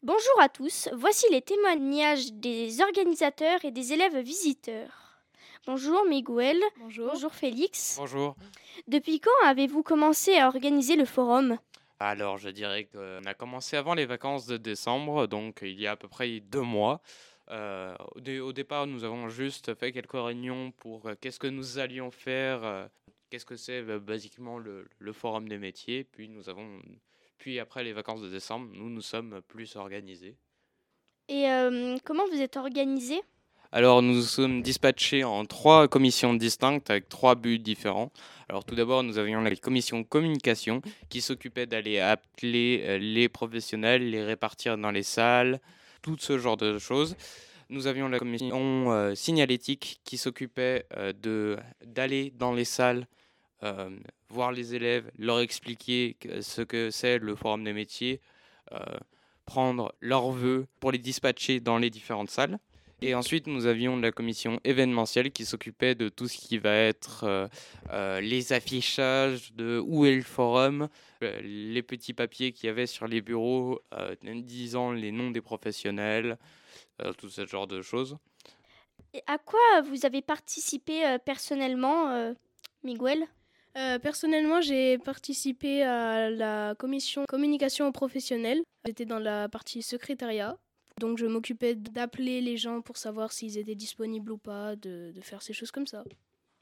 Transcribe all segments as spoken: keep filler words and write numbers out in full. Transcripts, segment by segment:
Bonjour à tous, voici les témoignages des organisateurs et des élèves visiteurs. Bonjour Miguel, Bonjour. bonjour Félix. Bonjour. Depuis quand avez-vous commencé à organiser le forum ? Alors, je dirais qu'on a commencé avant les vacances de décembre, donc il y a à peu près deux mois. Euh, au, dé- au départ, nous avons juste fait quelques réunions pour euh, qu'est-ce que nous allions faire, euh, qu'est-ce que c'est euh, basiquement le, le forum des métiers. Puis nous avons, puis après les vacances de décembre, nous nous sommes plus organisés. Et euh, comment vous êtes organisés ? Alors, nous sommes dispatchés en trois commissions distinctes avec trois buts différents. Alors, tout d'abord, nous avions la commission communication qui s'occupait d'aller appeler euh, les professionnels, les répartir dans les salles, tout ce genre de choses. Nous avions la commission euh, signalétique qui s'occupait euh, de d'aller dans les salles, euh, voir les élèves, leur expliquer que- ce que c'est le forum des métiers, euh, prendre leurs vœux pour les dispatcher dans les différentes salles. Et ensuite, nous avions la commission événementielle qui s'occupait de tout ce qui va être euh, euh, les affichages de où est le forum, euh, les petits papiers qu'il y avait sur les bureaux euh, disant les noms des professionnels, euh, tout ce genre de choses. Et à quoi vous avez participé euh, personnellement, euh, Miguel ? Euh, personnellement, j'ai participé à la commission communication professionnelle. J'étais dans la partie secrétariat. Donc je m'occupais d'appeler les gens pour savoir s'ils étaient disponibles ou pas, de, de faire ces choses comme ça.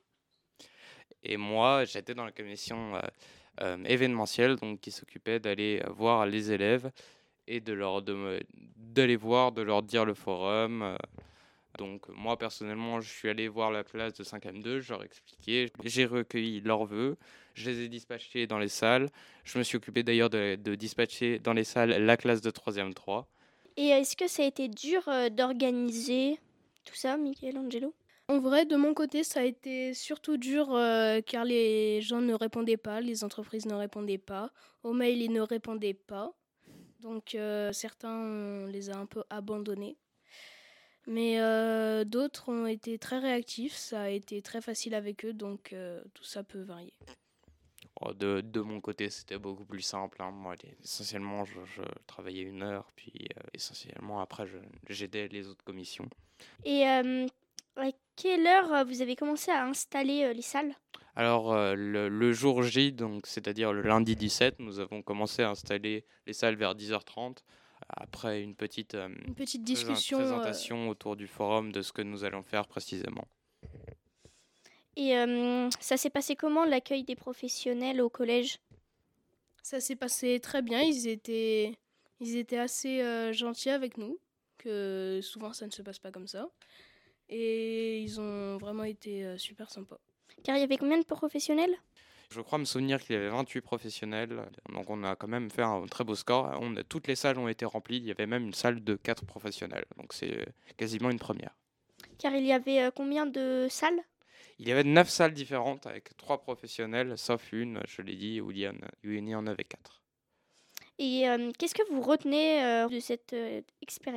Et moi, j'étais dans la commission euh, euh, événementielle, donc qui s'occupait d'aller euh, voir les élèves et de leur de me- d'aller voir, de leur dire le forum. euh. Donc moi personnellement, je suis allé voir la classe de cinquième deux, je leur ai expliqué, j'ai recueilli leurs vœux, je les ai dispatchés dans les salles. Je me suis occupé d'ailleurs de, de dispatcher dans les salles la classe de troisième trois. Et est-ce que ça a été dur euh, d'organiser tout ça, Michelangelo ? En vrai, de mon côté, ça a été surtout dur euh, car les gens ne répondaient pas, les entreprises ne répondaient pas, aux mails ils ne répondaient pas. Donc euh, certains, on les a un peu abandonnés. Mais euh, d'autres ont été très réactifs, ça a été très facile avec eux, donc euh, tout ça peut varier. Oh, De, de mon côté, c'était beaucoup plus simple, hein. Moi, les- essentiellement, je, je travaillais une heure, puis euh, essentiellement, après, je- j'aidais les autres commissions. Et euh, à quelle heure euh, vous avez commencé à installer euh, les salles ? Alors, euh, le, le jour J, donc c'est-à-dire le lundi dix-sept, nous avons commencé à installer les salles vers dix heures trente, après une petite euh, Une petite présen- discussion. euh, présentation autour du forum de ce que nous allons faire précisément. Et euh, ça s'est passé comment l'accueil des professionnels au collège ? Ça s'est passé très bien, ils étaient, ils étaient assez euh, gentils avec nous, que souvent ça ne se passe pas comme ça. Et ils ont vraiment été euh, super sympas. Car il y avait combien de professionnels ? Je crois me souvenir qu'il y avait vingt-huit professionnels, donc on a quand même fait un très beau score. On a- toutes les salles ont été remplies, il y avait même une salle de quatre professionnels, donc c'est quasiment une première. Car il y avait euh, combien de salles ? Il y avait neuf salles différentes avec trois professionnels, sauf une, je l'ai dit, où il y en, où il y en avait quatre. Et euh, qu'est-ce que vous retenez euh, de cette euh, expérience ?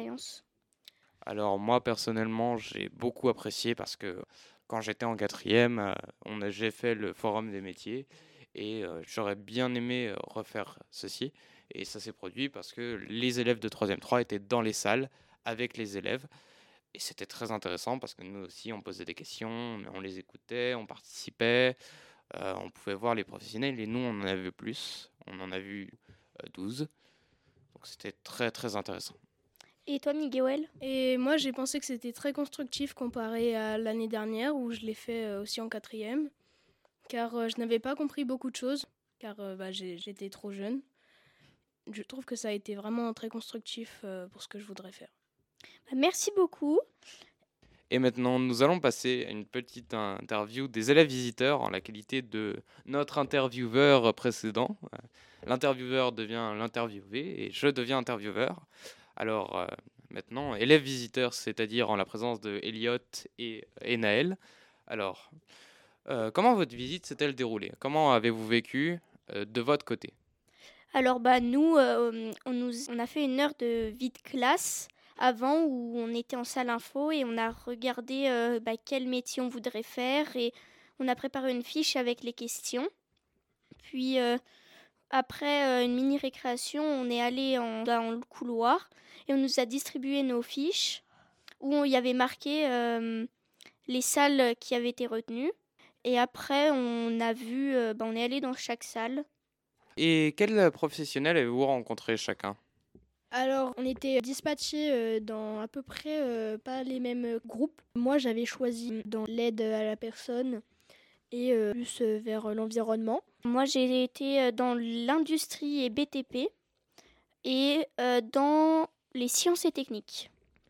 Alors moi personnellement j'ai beaucoup apprécié parce que quand j'étais en quatrième, euh, on a, j'ai fait le forum des métiers et euh, j'aurais bien aimé euh, refaire ceci. Et ça s'est produit parce que les élèves de troisième trois étaient dans les salles avec les élèves. Et c'était très intéressant parce que nous aussi on posait des questions, on les écoutait, on participait, euh, on pouvait voir les professionnels et nous on en a vu plus, on en a vu euh, douze. Donc c'était très très intéressant. Et toi, Miguel ? Et moi, j'ai pensé que c'était très constructif comparé à l'année dernière où je l'ai fait euh, aussi en quatrième, car euh, je n'avais pas compris beaucoup de choses, car euh, bah, j'ai- j'étais trop jeune. Je trouve que ça a été vraiment très constructif euh, pour ce que je voudrais faire. Bah, merci beaucoup. Et maintenant, nous allons passer à une petite interview des élèves visiteurs en la qualité de notre intervieweur précédent. Euh, L'intervieweur devient l'interviewé et je deviens intervieweur. Alors euh, maintenant, élèves visiteurs, c'est-à-dire en la présence de Elliot et, et Naël. Alors, euh, comment votre visite s'est-elle déroulée? Comment avez-vous vécu euh, de votre côté? Alors bah nous, euh, on, nous, on a fait une heure de vide classe avant où on était en salle info et on a regardé euh, bah, quel métier on voudrait faire et on a préparé une fiche avec les questions. Puis euh, Après euh, une mini récréation, on est allé en, dans le couloir et on nous a distribué nos fiches où il y avait marqué euh, les salles qui avaient été retenues. Et après, on a vu, euh, bah, on est allé dans chaque salle. Et quel professionnel avez-vous rencontré chacun? Alors, on était dispatchés euh, dans à peu près euh, pas les mêmes euh, groupes. Moi, j'avais choisi dans l'aide à la personne et euh, plus euh, vers euh, l'environnement. Moi, j'ai été euh, dans l'industrie et B T P et euh, dans les sciences et techniques.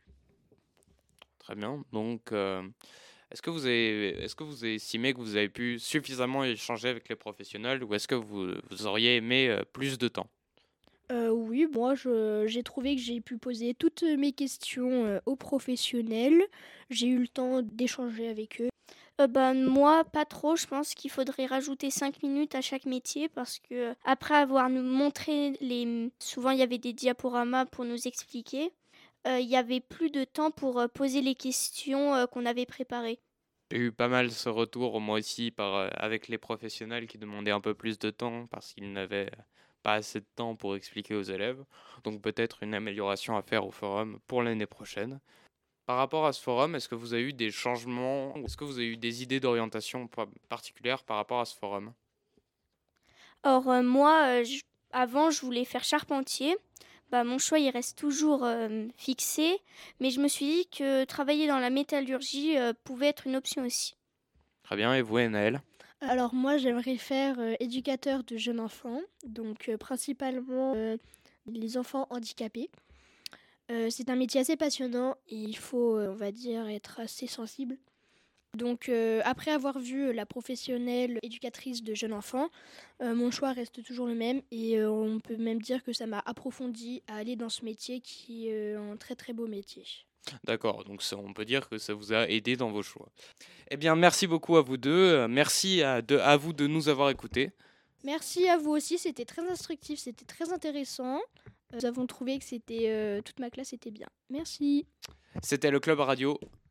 Très bien. Donc, euh, est-ce que vous avez, est-ce que vous estimez que vous avez pu suffisamment échanger avec les professionnels ou est-ce que vous, vous auriez aimé euh, plus de temps? Euh, oui, moi je- j'ai trouvé que j'ai pu poser toutes mes questions euh, aux professionnels. J'ai eu le temps d'échanger avec eux. Euh, bah, moi, pas trop. Je pense qu'il faudrait rajouter cinq minutes à chaque métier parce que euh, après avoir nous montré les... Souvent, il y avait des diaporamas pour nous expliquer. Euh, Il y avait plus de temps pour euh, poser les questions euh, qu'on avait préparées. J'ai eu pas mal ce retour, moi aussi, par, euh, avec les professionnels qui demandaient un peu plus de temps parce qu'ils n'avaient pas assez de temps pour expliquer aux élèves. Donc peut-être une amélioration à faire au forum pour l'année prochaine. Par rapport à ce forum, est-ce que vous avez eu des changements? Est-ce que vous avez eu des idées d'orientation pa- particulières par rapport à ce forum? Or, euh, moi, euh, je- avant, je voulais faire charpentier. Bah, mon choix, il reste toujours euh, fixé. Mais je me suis dit que travailler dans la métallurgie euh, pouvait être une option aussi. Très bien, et vous, Naël? Alors moi j'aimerais faire euh, éducateur de jeunes enfants, donc euh, principalement euh, les enfants handicapés. Euh, c'est un métier assez passionnant et il faut, euh, on va dire, être assez sensible. Donc euh, après avoir vu la professionnelle éducatrice de jeunes enfants, euh, mon choix reste toujours le même et euh, on peut même dire que ça m'a approfondi à aller dans ce métier qui est euh, un très très beau métier. D'accord, donc ça, on peut dire que ça vous a aidé dans vos choix. Eh bien, merci beaucoup à vous deux. euh, Merci à, de- à vous de nous avoir écoutés. Merci à vous aussi, c'était très instructif, c'était très intéressant. Euh, Nous avons trouvé que c'était euh, toute ma classe était bien. Merci. C'était le Club Radio.